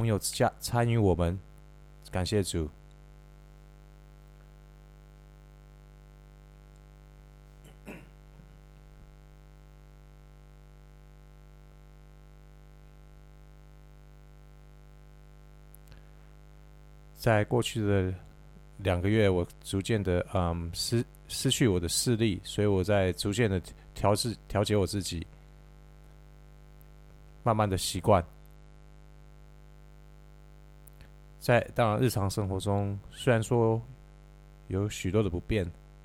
朋友参与我们，感谢主。在过去的2个月，我逐渐的失去我的视力，所以我在逐渐的调节我自己，慢慢的习惯。在当然日常生活中，虽然说有许多的不便，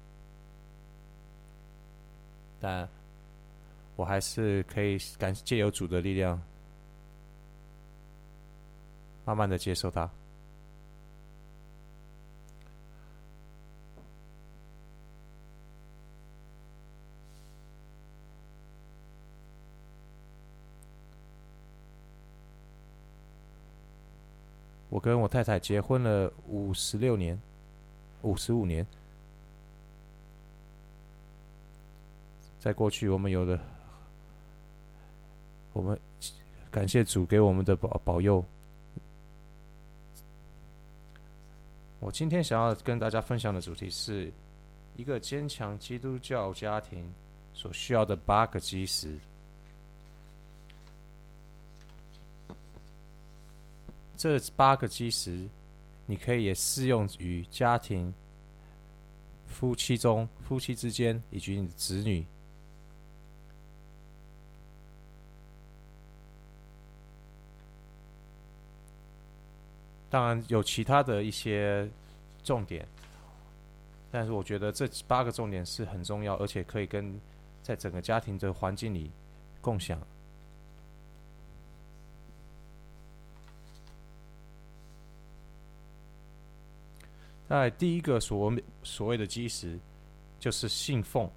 但我还是可以借由主的力量，慢慢的接受它。我跟我太太结婚了56年，55年。在过去，我们感谢主给我们的保佑。我今天想要跟大家分享的主题是一个坚强基督教家庭所需要的8个基石。这8个基石，你可以也适用于家庭、夫妻之间，以及你的子女。当然有其他的一些重点，但是我觉得这8个重点是很重要，而且可以跟在整个家庭的环境里共享。那第一个所谓的基石就是信奉。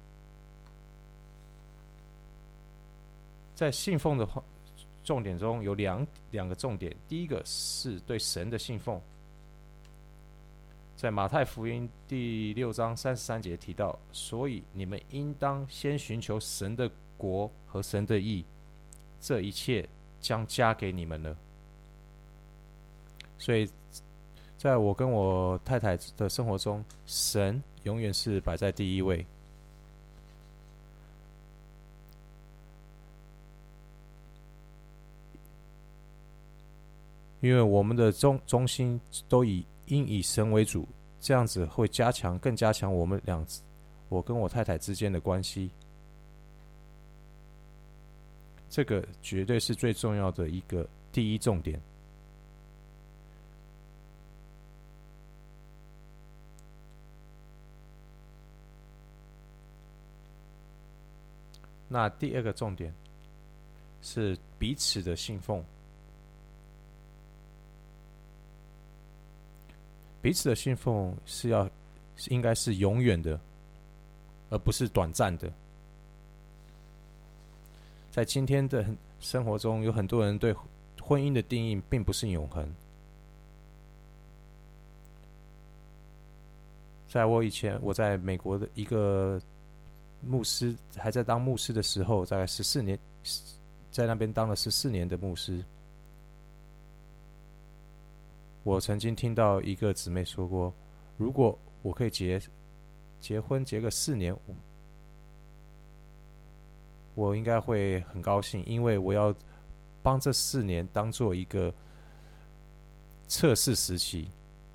在信奉的重点中有两个重点，第一个是对神的信奉。在马太福音第6章33节提到，所以你们应当先寻求神的国和神的义，这一切将加给你们了。所以在我跟我太太的生活中，神永远是摆在第一位。因为我们的中心都应以神为主，这样子会更加强我跟我太太之间的关系。这个绝对是最重要的一个第一重点。那第二个重点是彼此的信奉。彼此的信奉应该是永远的，而不是短暂的。在今天的生活中，有很多人对婚姻的定义并不是永恒。在我在美国的一个牧师，还在当牧师的时候，大概14年，在那边当了14年的牧师。我曾经听到一个姊妹说过，如果我可以结婚结个4年，我应该会很高兴，因为我要帮这4年当做一个测试时期。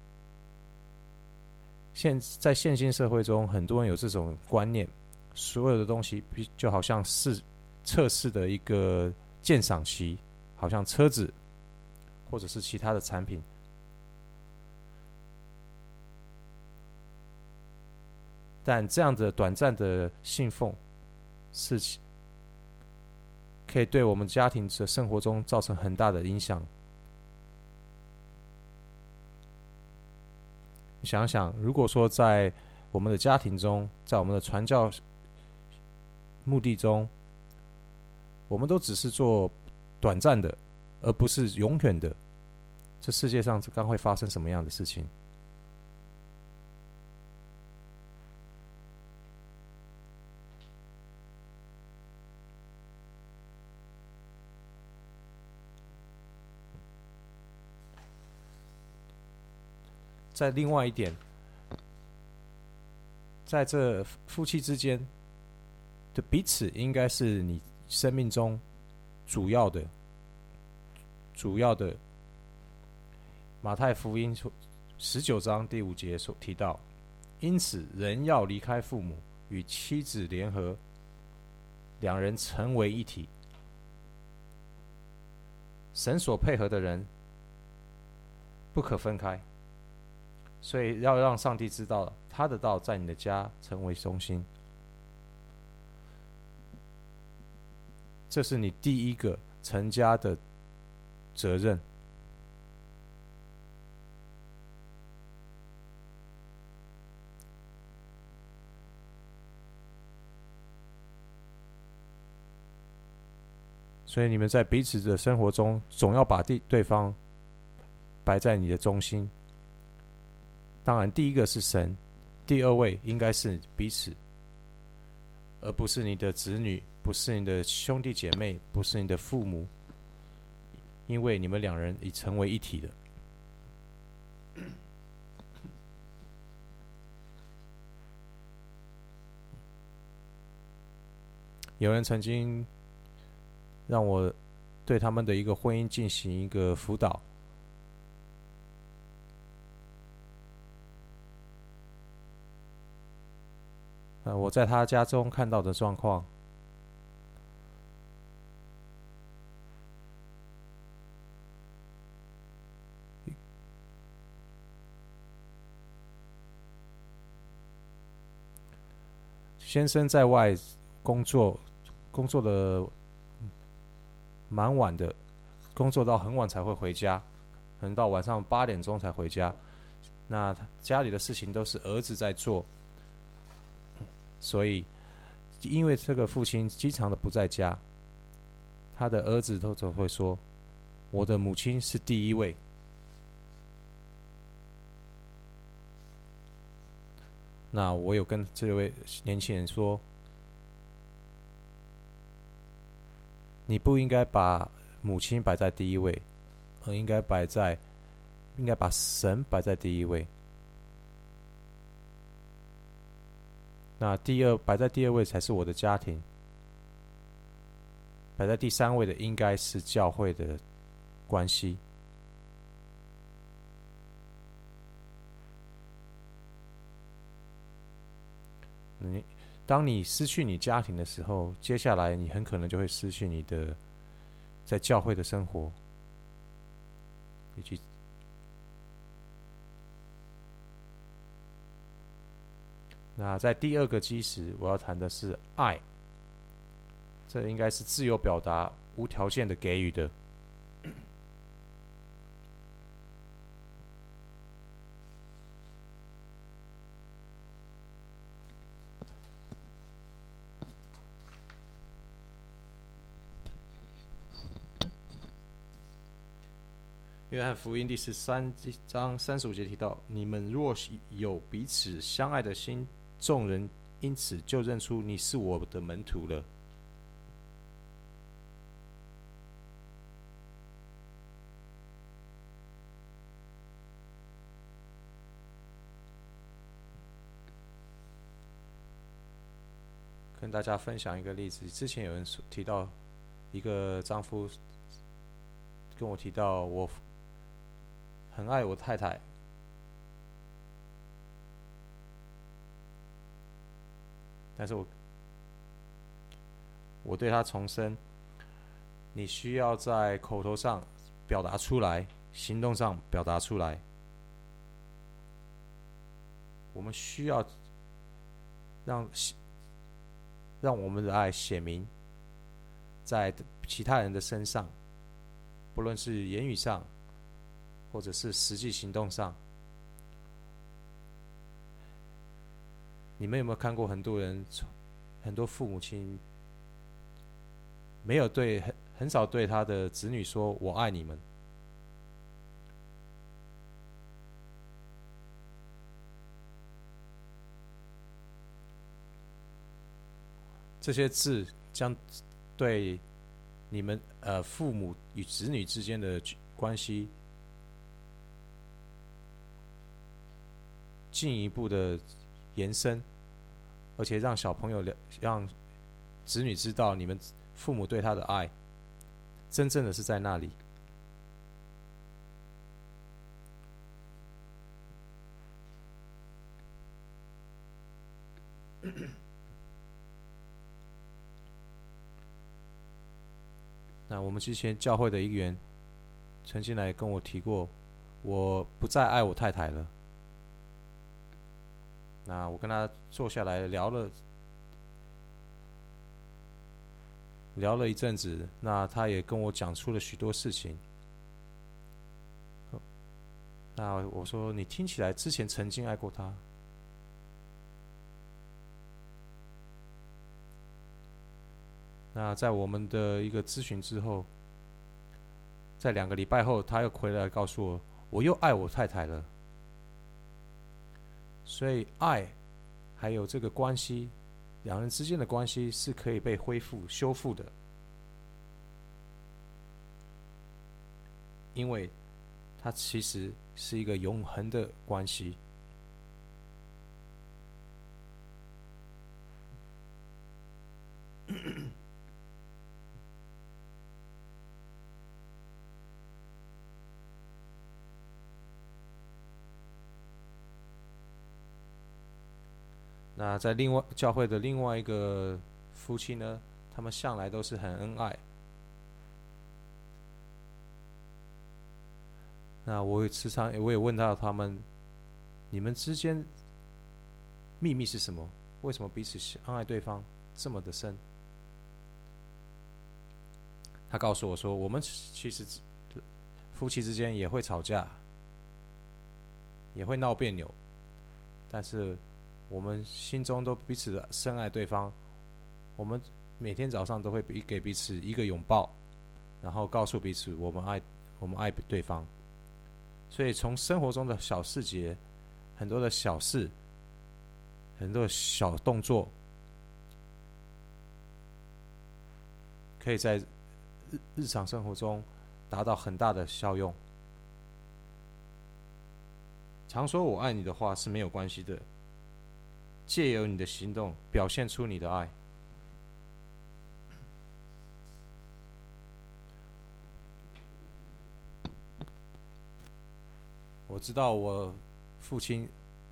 在现今社会中，很多人有这种观念，所有的东西就好像是测试的一个鉴赏期，好像车子或者是其他的产品。但这样的短暂的信奉是可以对我们家庭的生活中造成很大的影响。你想想，如果说在我们的家庭中，在我们的传教目的中，我们都只是做短暂的，而不是永远的，这世界上刚会发生什么样的事情？ 在另外一点，在这夫妻之间的彼此，应该是你生命中主要的。马太福音19章第5节所提到，因此人要离开父母，与妻子联合，两人成为一体。神所配合的人不可分开，所以要让上帝知道他的道在你的家成为中心，这是你第一个成家的责任。所以你们在彼此的生活中，总要把对方摆在你的中心。当然，第一个是神，第二位应该是彼此，而不是你的子女，不是你的兄弟姐妹，不是你的父母，因为你们两人已成为一体的。有人曾经让我对他们的一个婚姻进行一个辅导。我在他家中看到的状况，先生在外工作的蛮晚的，工作到很晚才会回家，可能到晚上8点钟才回家。那家里的事情都是儿子在做，所以因为这个父亲经常的不在家，他的儿子都总会说：“我的母亲是第一位。”那我有跟这位年轻人说，你不应该把母亲摆在第一位，而应该把神摆在第一位。那摆在第二位才是我的家庭，摆在第3位的应该是教会的关系。当你失去你家庭的时候，接下来你很可能就会失去你的在教会的生活，以及那在第2个基石，我要谈的是爱，这应该是自由表达、无条件的给予的。约翰福音第13章35节提到：“你们若有彼此相爱的心，众人因此就认出你是我的门徒了。”跟大家分享一个例子，之前有人提到一个丈夫跟我提到，我很爱我太太，但是我对她重申，你需要在口头上表达出来，行动上表达出来。我们需要让我们的爱显明在其他人的身上，不论是言语上或者是实际行动上。你们有没有看过很多父母亲没有很少对他的子女说我爱你们？这些字将对你们父母与子女之间的关系进一步的延伸，而且让小朋友让子女知道你们父母对他的爱，真正的是在那里。那我们之前教会的一员曾经来跟我提过，我不再爱我太太了。那我跟他坐下来聊了一阵子，那他也跟我讲出了许多事情。那我说，你听起来之前曾经爱过他。那在我们的一个咨询之后，在2个礼拜后，他又回来告诉我，我又爱我太太了。所以爱还有这个关系，两人之间的关系是可以被恢复修复的，因为它其实是一个永恒的关系。那在教会的另外一个夫妻呢，他们向来都是很恩爱。那我也问到他们，你们之间秘密是什么？为什么彼此恩爱对方这么的深？他告诉我说，我们其实夫妻之间也会吵架，也会闹别扭，但是我们心中都彼此的深爱对方。我们每天早上都会给彼此一个拥抱，然后告诉彼此我们爱对方。所以从生活中的小细节，很多的小事，很多的小动作，可以在日常生活中达到很大的效用。常说我爱你的话是没有关系的，借由你的行动表现出你的爱。我知道我父亲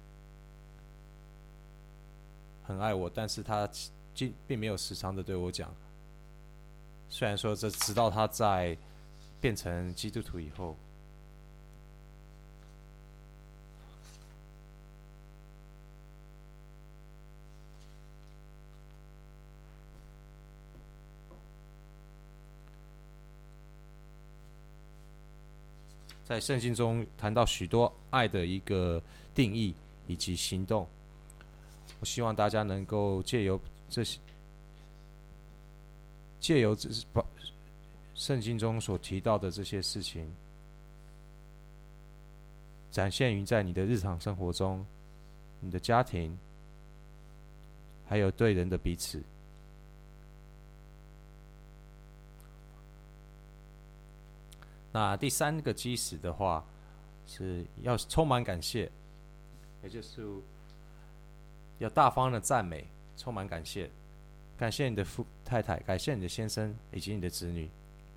很爱我，但是他并没有时常的对我讲。虽然说这直到他在变成基督徒以后，在圣经中谈到许多爱的一个定义以及行动。我希望大家能够借由圣经中所提到的这些事情，展现于在你的日常生活中，你的家庭，还有对人的彼此。那第3个基石的话，是要充满感谢，也就是要大方的赞美，充满感谢，感谢你的太太，感谢你的先生以及你的子女。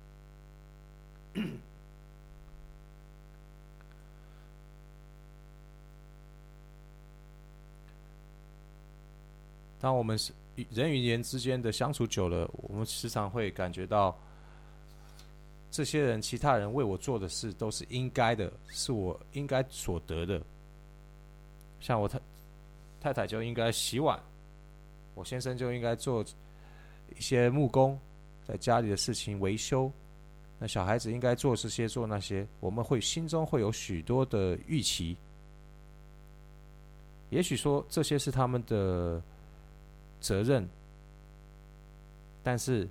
当我们人与人之间的相处久了，我们时常会感觉到，这些人其他人为我做的事都是应该的，是我应该所得的。像我太太就应该洗碗，我先生就应该做一些木工，在家里的事情维修，那小孩子应该做这些做那些，我们心中会有许多的预期。也许说这些是他们的责任，但是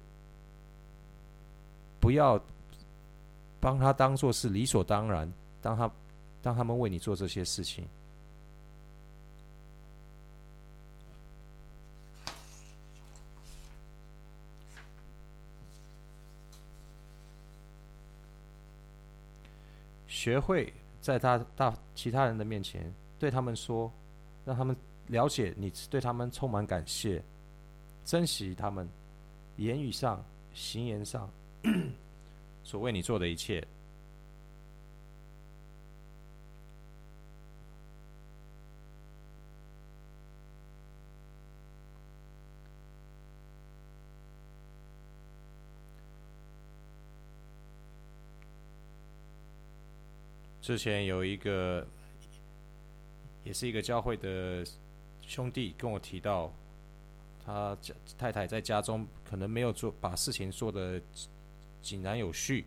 不要帮他当作是理所当然，当他们为你做这些事情。学会在其他人的面前对他们说让他们了解你对他们充满感谢，珍惜他们言语上、行言上所为你做的一切。之前有一个也是一个教会的兄弟跟我提到，他太太在家中可能没有把事情做得井然有序，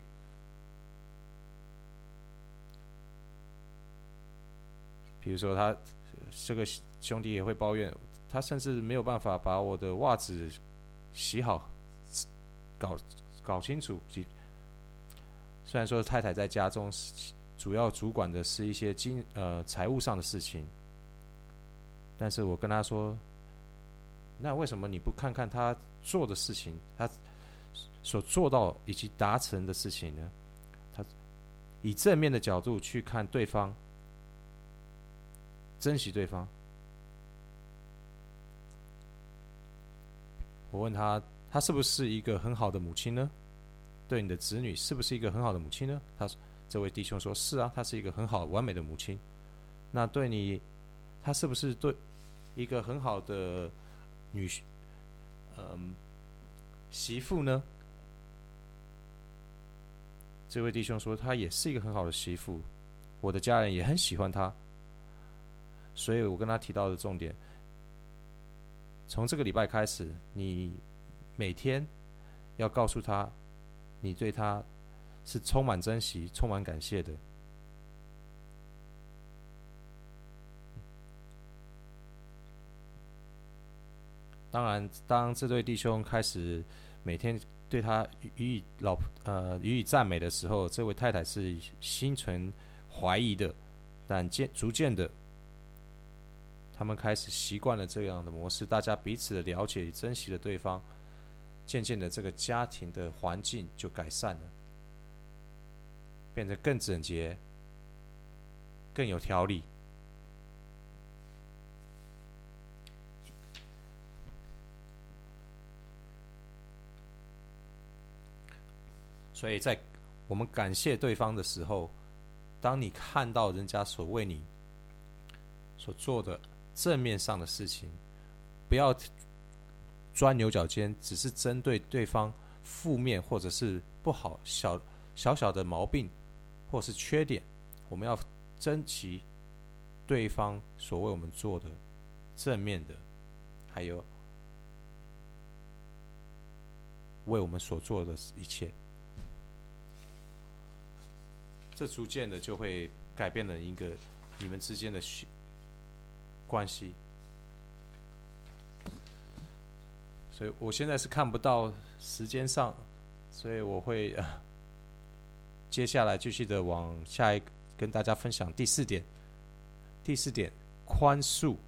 比如说他这个兄弟也会抱怨，他甚至没有办法把我的袜子洗好，搞清楚。虽然说太太在家中主要主管的是一些财务上的事情，但是我跟他说，那为什么你不看看他做的事情，他所做到以及达成的事情呢？他以正面的角度去看对方，珍惜对方。我问他，他是不是一个很好的母亲呢？对你的子女是不是一个很好的母亲呢？这位弟兄说：“是啊，她是一个很好完美的母亲。”那对你，她是不是对一个很好的媳妇呢？这位弟兄说：“她也是一个很好的媳妇，我的家人也很喜欢她。”所以我跟他提到的重点，从这个礼拜开始，你每天要告诉他，你对他是充满珍惜、充满感谢的。当然，当这对弟兄开始每天对他予以赞美的时候，这位太太是心存怀疑的，但逐渐的，他们开始习惯了这样的模式，大家彼此的了解、珍惜了对方，渐渐的，这个家庭的环境就改善了，变得更整洁、更有条理。所以在我们感谢对方的时候，当你看到人家所为你所做的正面上的事情，不要钻牛角尖，只是针对对方负面或者是不好小小的毛病或是缺点，我们要珍惜对方所为我们做的正面的，还有为我们所做的一切。这逐渐的就会改变了一个你们之间的关系。所以我现在是看不到时间上，所以我会接下来继续的往下一个跟大家分享第四点。第四点，宽恕。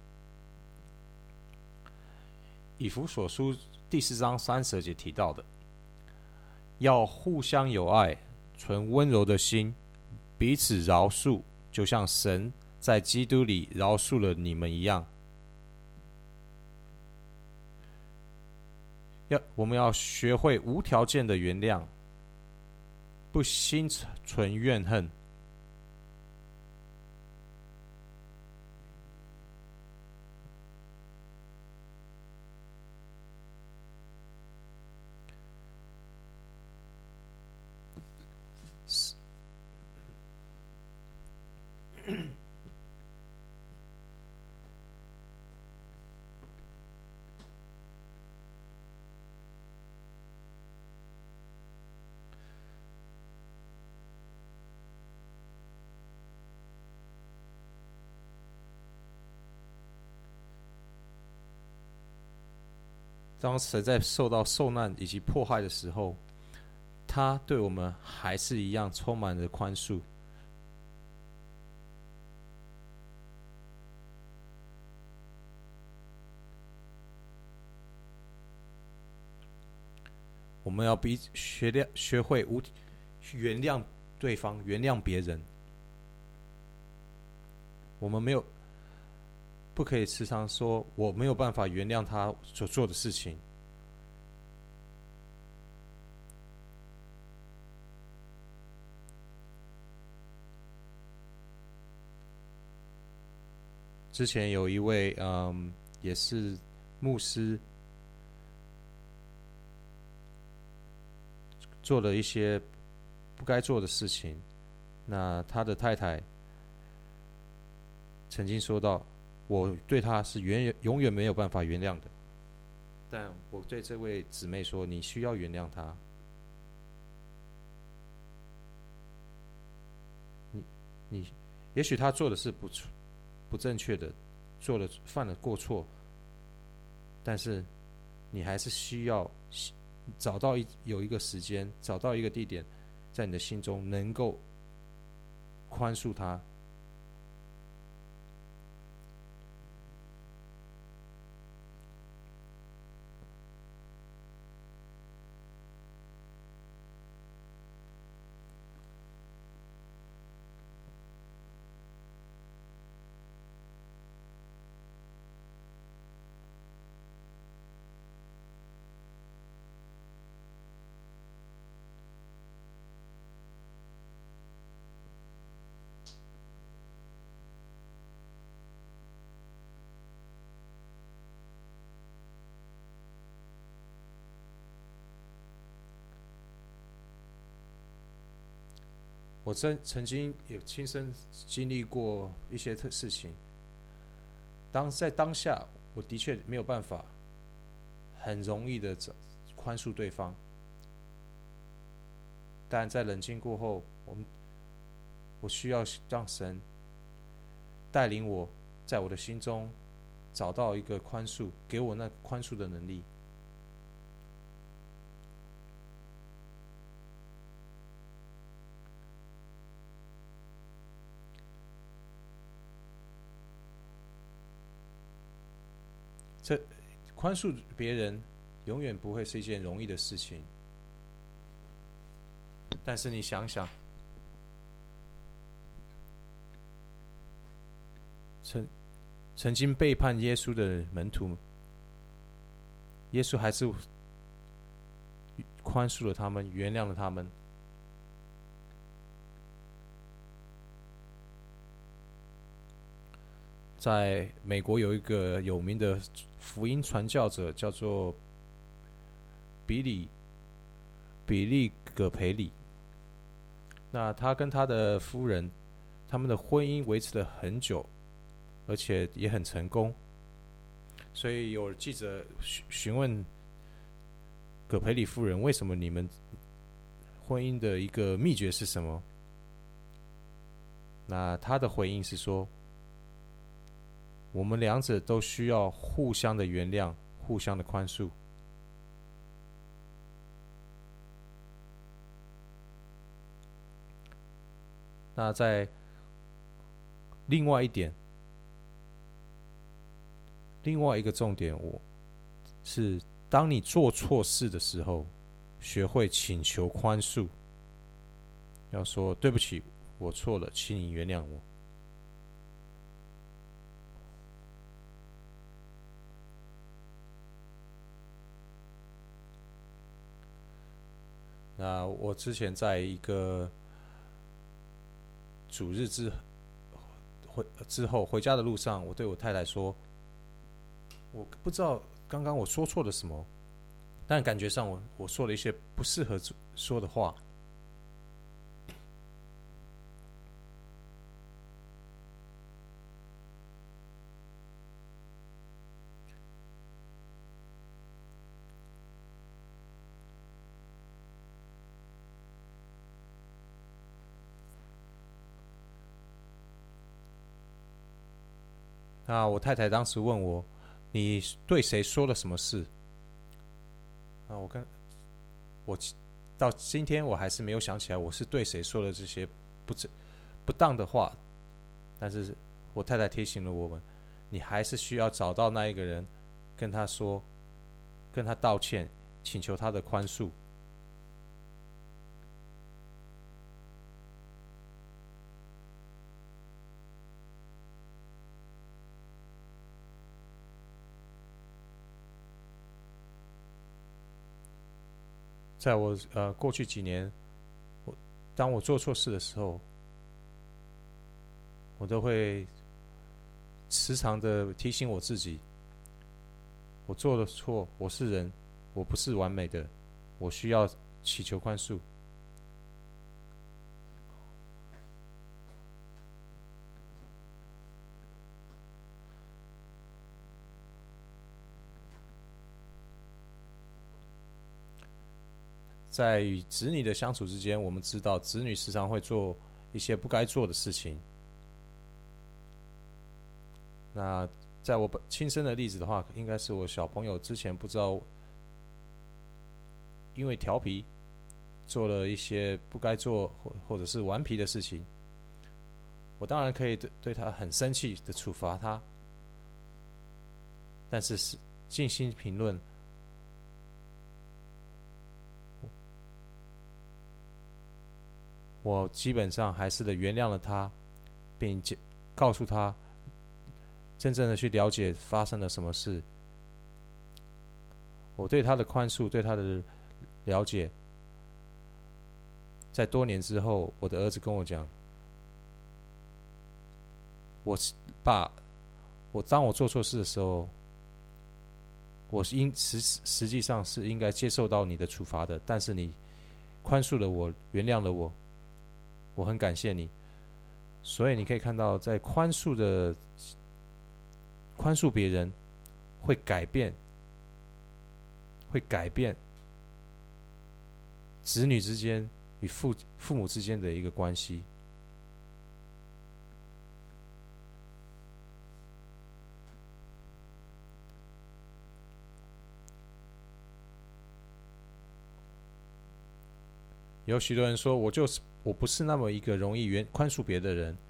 以弗所书第4章30节提到的，要互相友爱，存温柔的心，彼此饶恕，就像神在基督里饶恕了你们一样。我们要学会无条件的原谅，不心存怨恨。当神在受到受难以及迫害的时候，他对我们还是一样充满了宽恕。我们要学会原谅对方，原谅别人。我们没有不可以时常说我没有办法原谅他所做的事情。之前有一位也是牧师，做了一些不该做的事情，那他的太太曾经说到，我对他是永远没有办法原谅的，但我对这位姊妹说，你需要原谅他。你也许他做的是不正确的，犯了过错，但是你还是需要有一个时间，找到一个地点，在你的心中能够宽恕他。我曾经也亲身经历过一些事情，在当下，我的确没有办法很容易的宽恕对方，但在冷静过后，我需要让神带领我，在我的心中找到一个宽恕，给我那宽恕的能力。这宽恕别人永远不会是一件容易的事情，但是你想想，曾经背叛耶稣的门徒，耶稣还是宽恕了他们，原谅了他们。在美国有一个有名的福音传教者，叫做比利葛培里。那他跟他的夫人，他们的婚姻维持了很久，而且也很成功。所以有记者询问葛培里夫人，为什么你们婚姻的一个秘诀是什么？那他的回应是说，我们两者都需要互相的原谅，互相的宽恕。那在另外一个重点，是当你做错事的时候，学会请求宽恕，要说对不起，我错了，请你原谅我。那我之前在一个主日之后回家的路上，我对我太太说，我不知道刚刚我说错了什么，但感觉上我说了一些不适合说的话。那我太太当时问我，你对谁说了什么事？啊，我到今天我还是没有想起来我是对谁说了这些不当的话，但是我太太提醒了我们，你还是需要找到那一个人，跟他说，跟他道歉，请求他的宽恕。 在我过去几年，当我做错事的时候，我都会时常的提醒我自己，我做了错，我是人，我不是完美的，我需要祈求宽恕。在与子女的相处之间，我们知道子女时常会做一些不该做的事情。那在我亲身的例子的话，应该是我小朋友之前不知道因为调皮做了一些不该做或者是顽皮的事情，我当然可以对他很生气的处罚他，但是静心评论，我基本上还是原谅了他，并告诉他真正的去了解发生了什么事。我对他的宽恕，对他的了解，在多年之后，我的儿子跟我讲，爸，当我做错事的时候，我实际上是应该接受到你的处罚的，但是你宽恕了我，原谅了我，我很感谢你。所以你可以看到，在宽恕别人，会改变子女之间与父母之间的一个关系。有许多人说，我不是那么一个容易宽恕别的人。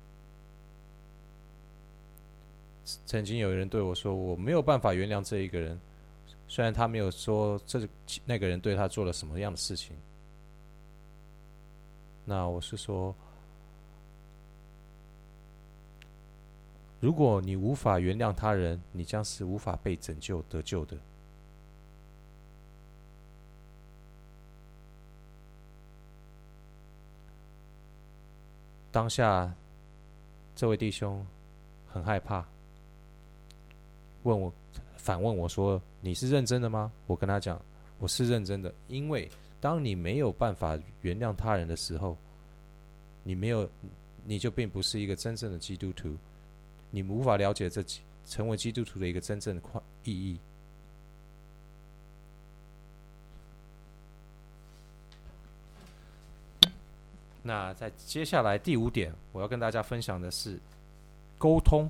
曾经有人对我说，我没有办法原谅这一个人，虽然他没有说那个人对他做了什么样的事情。那我是说，如果你无法原谅他人，你将是无法被拯救得救的。当下，这位弟兄很害怕，反问我说：“你是认真的吗？”我跟他讲：“我是认真的，因为当你没有办法原谅他人的时候，你就并不是一个真正的基督徒，你无法了解成为基督徒的一个真正的意义。”那在接下来第5点，我要跟大家分享的是沟通。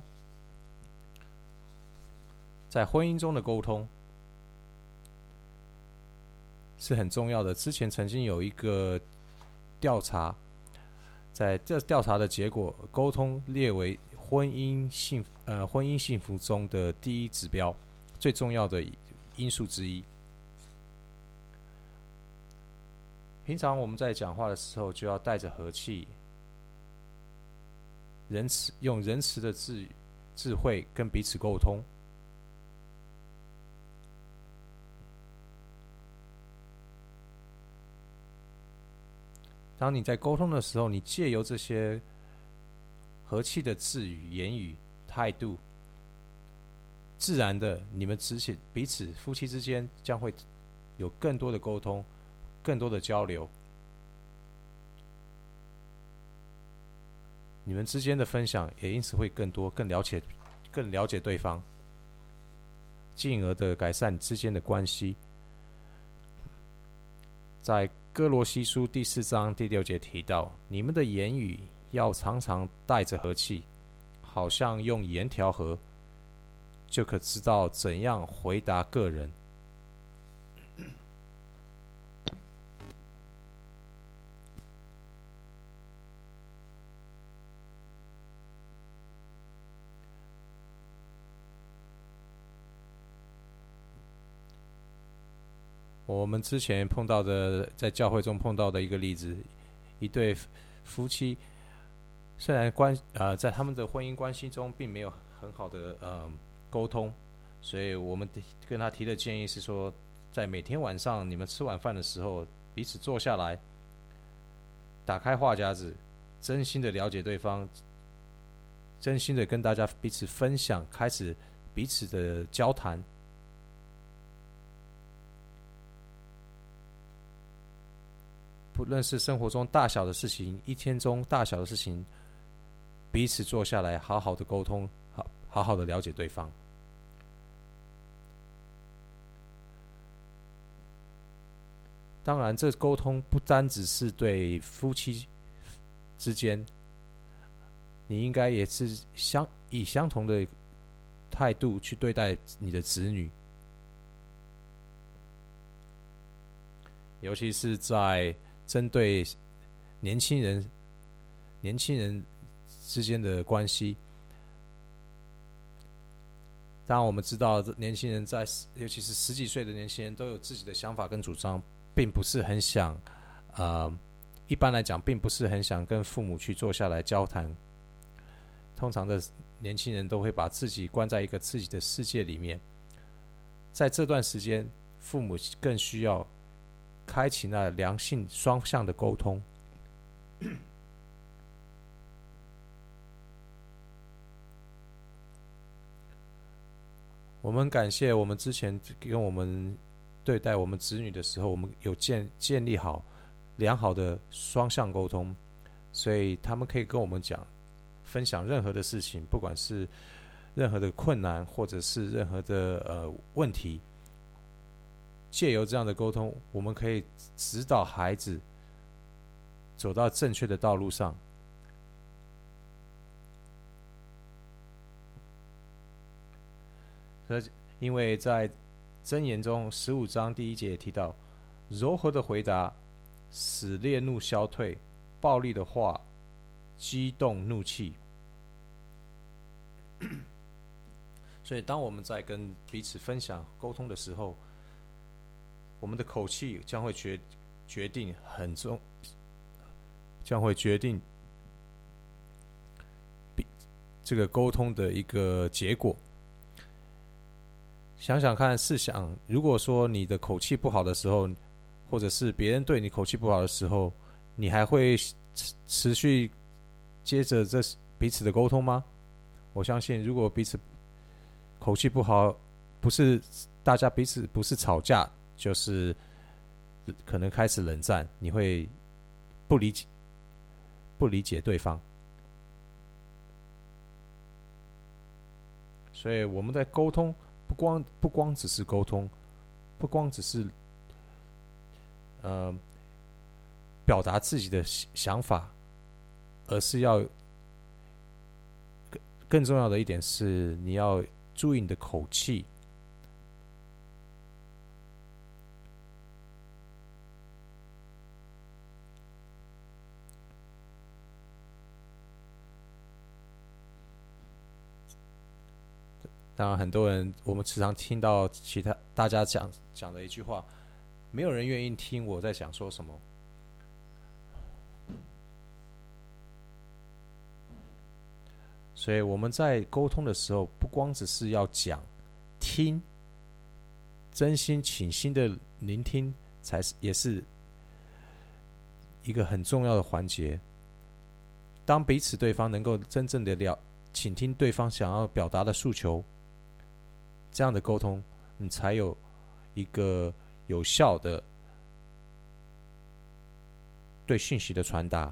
在婚姻中的沟通是很重要的。之前曾经有一个调查，在这调查的结果，沟通列为婚姻幸福中的第一指标，最重要的因素之一。平常我们在讲话的时候，就要带着和气、用仁慈的智慧跟彼此沟通。当你在沟通的时候，你借由这些和气的字语、言语、态度，自然的，你们彼此夫妻之间将会有更多的沟通，更多的交流。你们之间的分享也因此会更多，更了解对方，进而的改善之间的关系。在哥罗西书第4章第6节提到，你们的言语要常常带着和气，好像用盐调和，就可知道怎样回答个人。我们之前碰到的，在教会中碰到的一个例子，一对夫妻，虽然在他们的婚姻关系中并没有很好的沟通，所以我们跟他提的建议是说， 在每天晚上你们吃晚饭的时候，彼此坐下来，打开话匣子，真心的了解对方，真心的跟大家彼此分享，开始彼此的交谈。不论是生活中大小的事情，一天中大小的事情，彼此坐下来，好好的沟通，好好的了解对方。当然，这沟通不单只是对夫妻之间，你应该也是以相同的态度去对待你的子女，尤其是在针对年轻人之间的关系。当然我们知道年轻人尤其是10几岁的年轻人都有自己的想法跟主张，并不是很想一般来讲并不是很想跟父母去坐下来交谈。通常的年轻人都会把自己关在一个自己的世界里面，在这段时间父母更需要开启那良性双向的沟通。我们感谢我们之前跟我们对待我们子女的时候，我们有建立好良好的双向沟通，所以他们可以跟我们分享任何的事情，不管是任何的困难或者是任何的问题。借由这样的沟通，我们可以指导孩子走到正确的道路上。因为在箴言中15章第1节也提到，柔和的回答使烈怒消退，暴力的话激动怒气。所以当我们在跟彼此分享沟通的时候，我们的口气将会决定将会决定这个沟通的一个结果。想想看，试想，如果说你的口气不好的时候，或者是别人对你口气不好的时候，你还会持续接着彼此的沟通吗？我相信，如果彼此口气不好，大家彼此不是吵架，就是可能开始冷战，你会不理解对方。所以我们在沟通，不光只是沟通，不光只是表达自己的想法，而是要更重要的一点是，你要注意你的口气。当然，很多人我们时常听到大家讲的一句话，没有人愿意听我在讲说什么。所以我们在沟通的时候，不光只是要听，真心倾心的聆听，也是一个很重要的环节。当彼此对方能够真正的倾听对方想要表达的诉求，这样的沟通，你才有一个有效的对讯息的传达。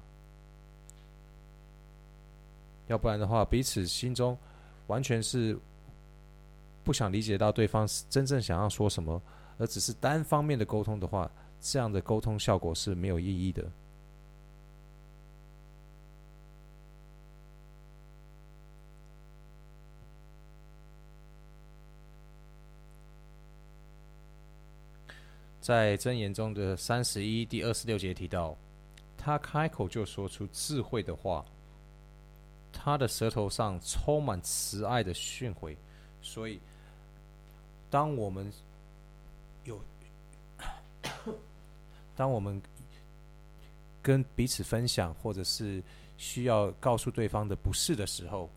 要不然的话，彼此心中完全是不想理解到对方真正想要说什么，而只是单方面的沟通的话，这样的沟通效果是没有意义的。在箴言中的31第26节提到，他开口就说出智慧的话，他的舌头上充满慈爱的训诲。所以当我们跟彼此分享，或者是需要告诉对方的不是的时候，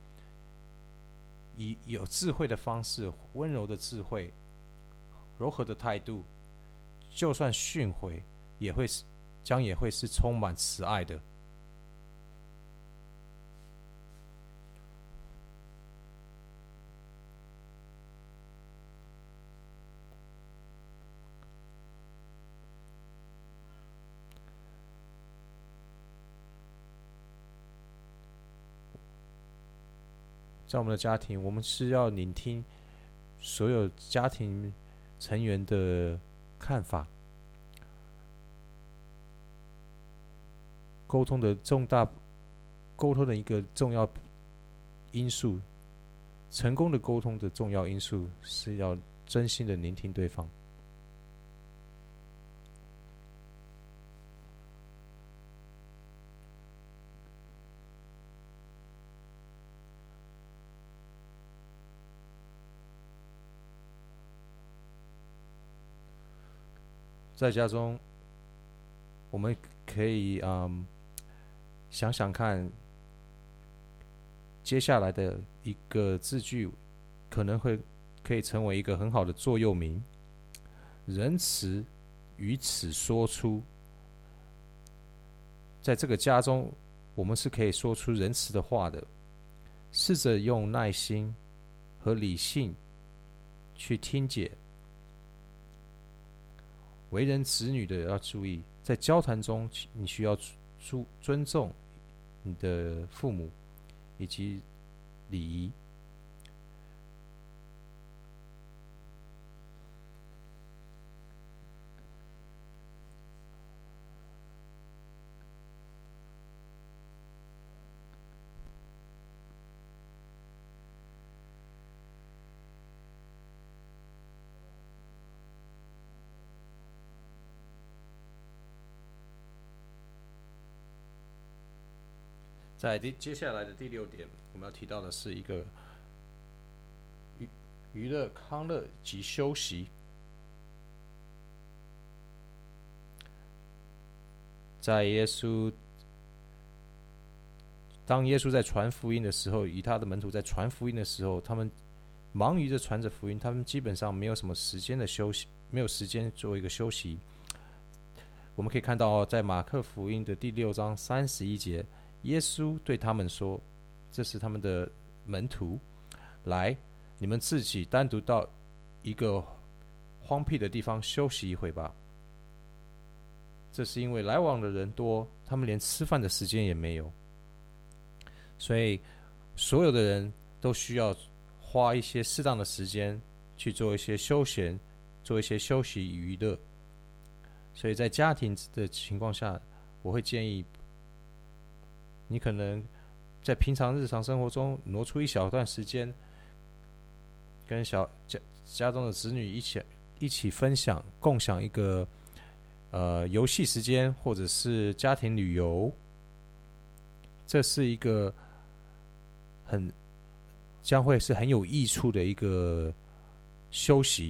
以有智慧的方式，温柔的智慧，柔和的态度， 就算训诲，也会是充满慈爱的。在我们的家庭，我们是要聆听所有家庭成员的看法，沟通的一个重要因素，成功的沟通的重要因素是要真心的聆听对方。在家中，我们可以想想看，接下来的一个字句可以成为一个很好的座右铭。仁慈于此说出，在这个家中，我们是可以说出仁慈的话的。试着用耐心和理性去听解。为人子女的要注意，在交谈中，你需要尊重你的父母以及礼仪。在接下来的第6点，我们要提到的是一个娱乐、康乐及休息。当耶稣在传福音的时候，以他的门徒在传福音的时候，他们忙于着传着福音，他们基本上没有什么时间的休息，没有时间做一个休息。我们可以看到，在马可福音的第6章31节，耶稣对他们说：“这是他们的门徒，来，你们自己单独到一个荒僻的地方休息一会吧。”这是因为来往的人多，他们连吃饭的时间也没有，所以所有的人都需要花一些适当的时间去做一些休闲，做一些休息与娱乐。所以在家庭的情况下，我会建议你可能在平常日常生活中挪出一小段时间，跟家中的子女一起分享、共享一个游戏时间，或者是家庭旅游。这是一个将会是很有益处的一个休息，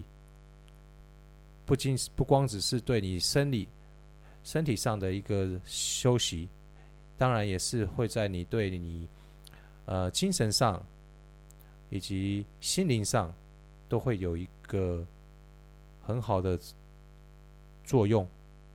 不光只是对你身体上的一个休息，当然也是会在你对你精神上以及心灵上都会有一个很好的作用。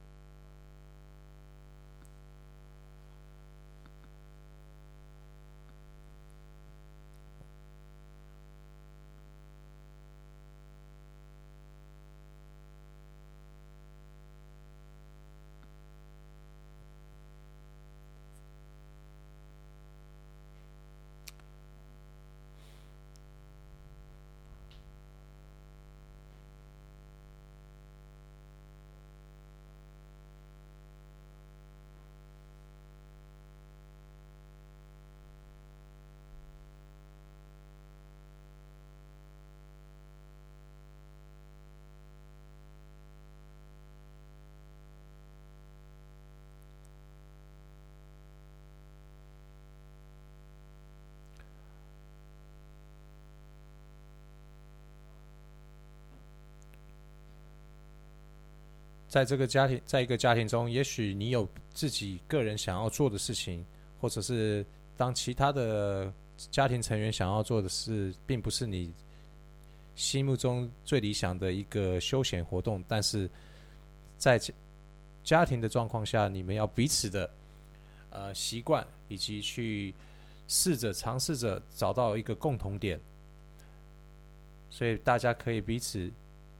在一个家庭中，也许你有自己个人想要做的事情，或者是当其他的家庭成员想要做的事，并不是你心目中最理想的一个休闲活动，但是在家庭的状况下，你们要彼此的习惯，以及去尝试着找到一个共同点，所以大家可以彼此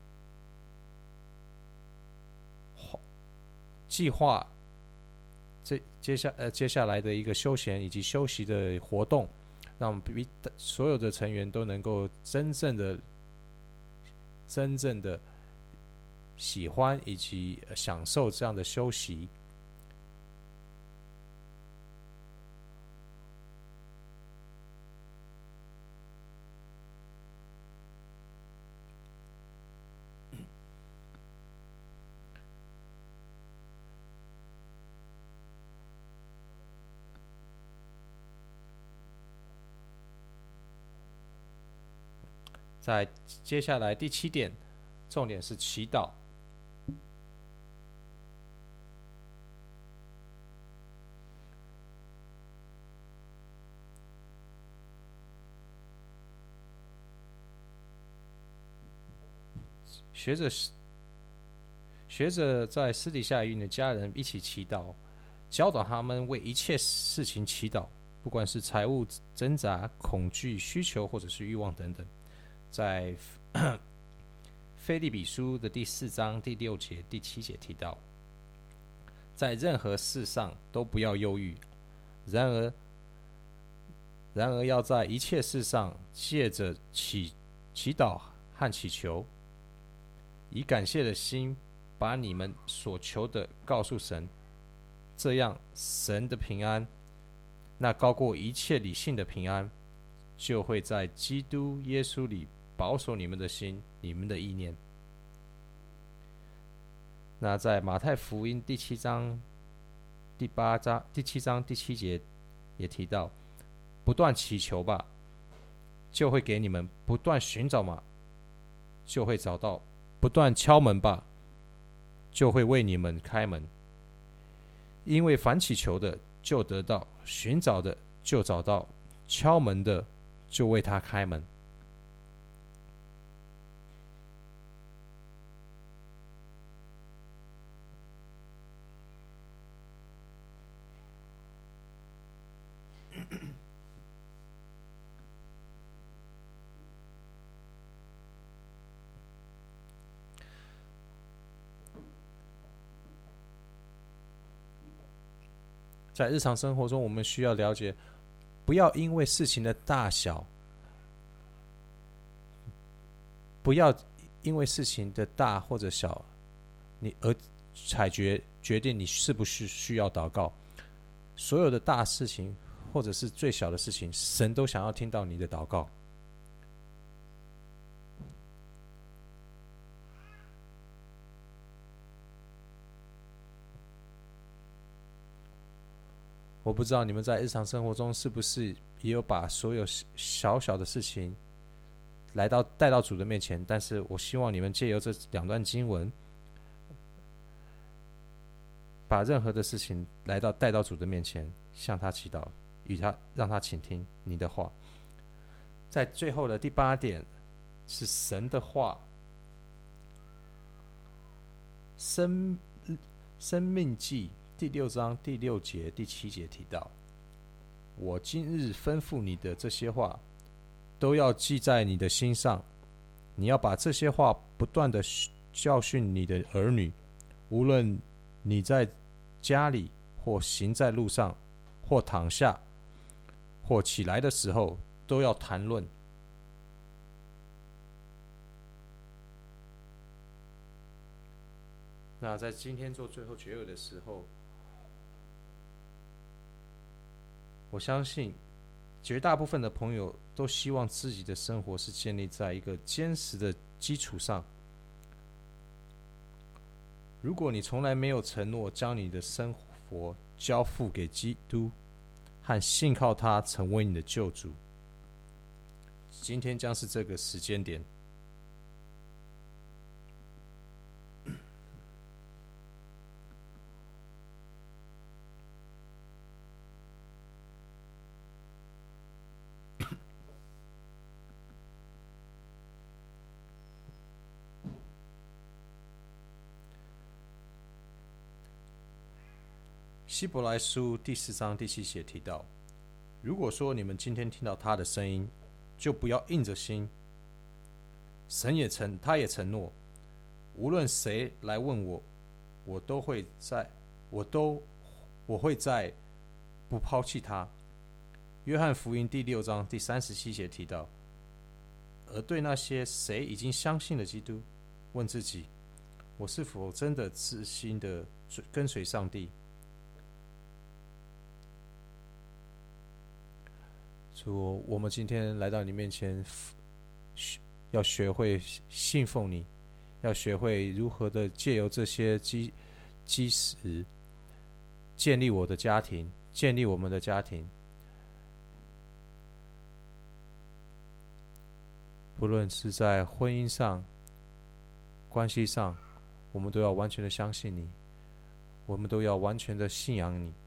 计划接下来的一个休闲以及休息的活动，让我们所有的成员都能够真正的喜欢以及享受这样的休息。在接下来第7点，重点是祈祷。学着在私底下与你的家人一起祈祷，教导他们为一切事情祈祷，不管是财务挣扎、恐惧、需求或者是欲望等等。在腓立比书的第4章第6节、第7节提到，在任何事上都不要忧郁，然而要在一切事上借着祈祷和祈求，以感谢的心把你们所求的告诉神，这样神的平安，那高过一切理性的平安，就会在基督耶稣里保守你们的心、你们的意念。那在马太福音第7章第7节也提到，不断祈求吧，就会给你们；不断寻找嘛，就会找到；不断敲门吧，就会为你们开门。因为凡祈求的就得到，寻找的就找到，敲门的就为他开门。在日常生活中，我们需要了解，不要因为事情的大小，不要因为事情的大或者小，你而决定你是不是需要祷告。所有的大事情或者是最小的事情，神都想要听到你的祷告。我不知道你们在日常生活中是不是也有把所有小小的事情带到主的面前，但是我希望你们借由这2段经文，把任何的事情带到主的面前，向他祈祷，让他倾听你的话。在最后的第8点是神的话，生命记第6章第6节、第7节提到，我今日吩咐你的这些话，都要记在你的心上。你要把这些话不断的教训你的儿女，无论你在家里，或行在路上，或躺下，或起来的时候，都要谈论。那在今天做最后结尾的时候，我相信绝大部分的朋友都希望自己的生活是建立在一个坚实的基础上。如果你从来没有承诺将你的生活交付给基督，和信靠他成为你的救主，今天将是这个时间点。 希伯来书第4章第7节提到，如果说你们今天听到他的声音，就不要硬着心。他也承诺，无论谁来问我，我会在不抛弃他。约翰福音第6章第37节提到，而对那些谁已经相信了基督，问自己，我是否真的自心的跟随上帝？主，我们今天来到你面前，要学会信奉你，要学会如何的借由这些基石建立我的家庭，建立我们的家庭。不论是在婚姻上、关系上，我们都要完全的相信你，我们都要完全的信仰你。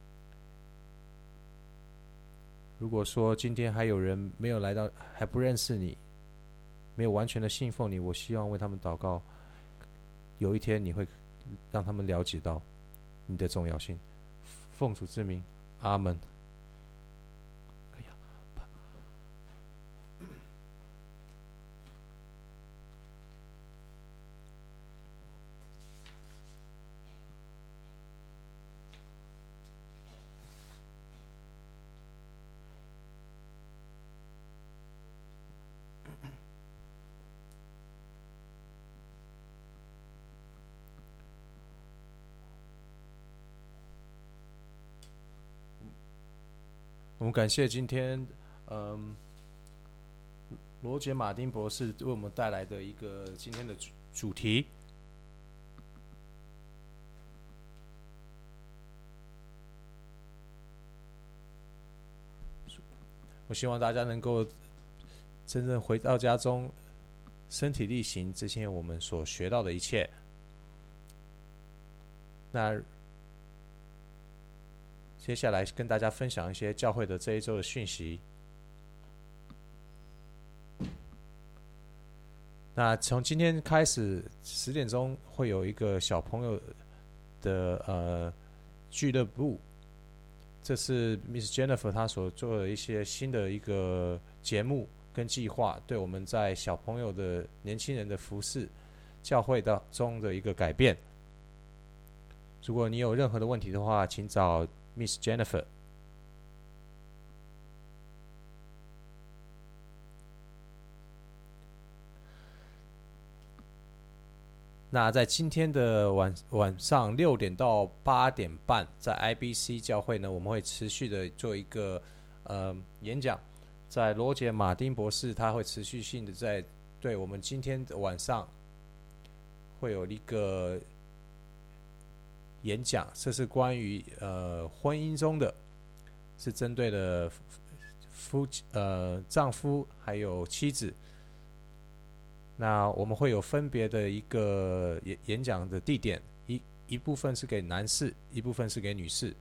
如果说今天还有人没有来到，还不认识你，没有完全的信奉你，我希望为他们祷告，有一天你会让他们了解到你的重要性。奉主之名，阿们。我们感谢今天，罗杰·马丁博士为我们带来的一个今天的主题。我希望大家能够真正回到家中，身体力行这些我们所学到的一切。那接下来跟大家分享一些教会的这一周的讯息。那从今天开始10点钟会有一个小朋友的俱乐部，这是 Miss Jennifer 她所做的一些新的一个节目跟计划，对我们在小朋友的年轻人的服事教会中的一个改变。如果你有任何的问题的话，请找 Miss Jennifer。那在今天的晚上6点到8点半，在 IBC 教会呢，我们会持续的做一个演讲。在罗杰·马丁博士，他会持续性的在对我们今天的晚上会有一个演讲，这是关于婚姻中的，是针对了丈夫还有妻子。那我们会有分别的一个演讲的地点，一部分是给男士，一部分是给女士。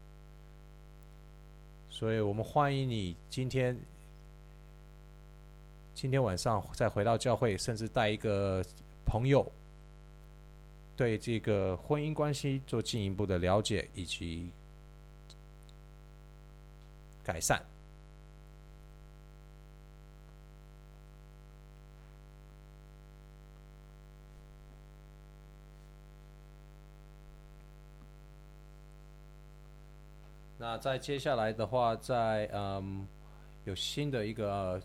所以我们欢迎你今天晚上再回到教会，甚至带一个朋友，对这个婚姻关系做进一步的了解以及改善。那在接下来的话，有新的一个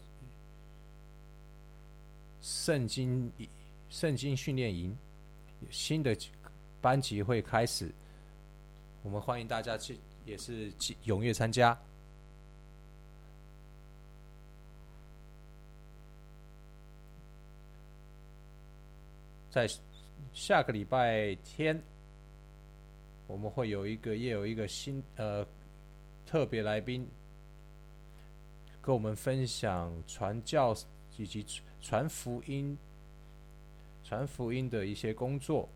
圣经训练营，新的班级会开始，我们欢迎大家也是踊跃参加。在下个礼拜天，我们会有一个新特别来宾，跟我们分享传教以及传福音的一些工作。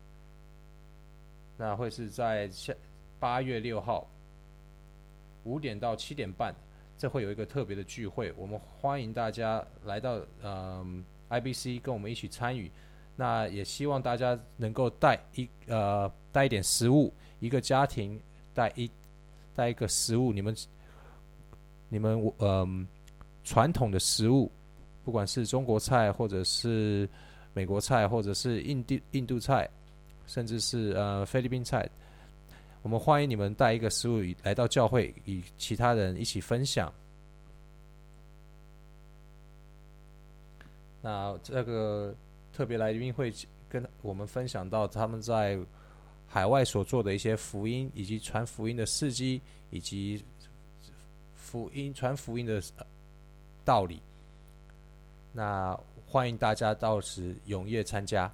那会是在8月6号5点到7点半，这会有一个特别的聚会，我们欢迎大家来到IBC 跟我们一起参与。那也希望大家能够带一点食物，一个家庭带一个食物，你们传统的食物，不管是中国菜或者是美国菜，或者是印度菜，甚至是菲律宾菜，我们欢迎你们带一个食物来到教会，与其他人一起分享。那这个特别来宾会跟我们分享到他们在海外所做的一些福音，以及传福音的事迹，以及传福音的道理。那欢迎大家到时踊跃参加。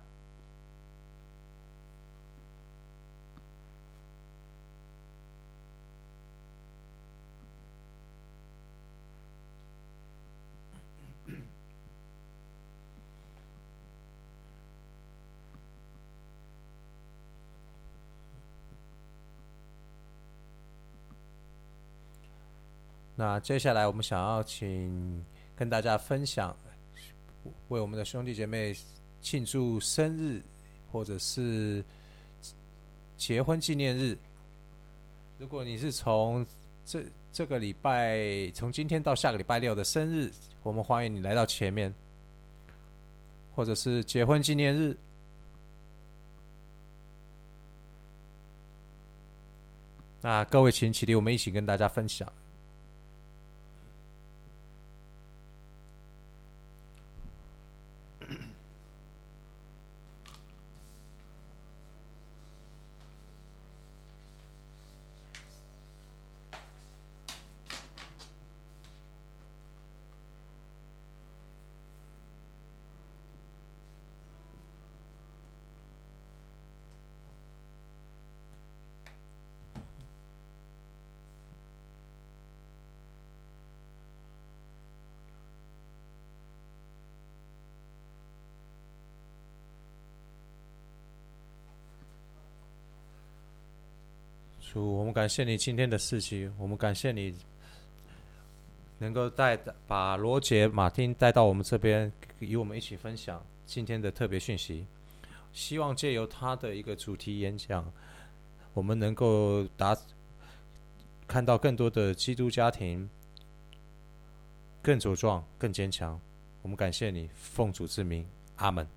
那接下来我们想要跟大家分享，为我们的兄弟姐妹庆祝生日或者是结婚纪念日。如果你是从这个礼拜，从今天到下个礼拜六的生日，我们欢迎你来到前面，或者是结婚纪念日，那各位请起立，我们一起跟大家分享。主，我们感谢你今天的事情，我们感谢你能够把罗杰、马丁带到我们这边，与我们一起分享今天的特别讯息。希望借由他的一个主题演讲，我们能够看到更多的基督家庭更茁壮、更坚强。我们感谢你，奉主之名，阿们。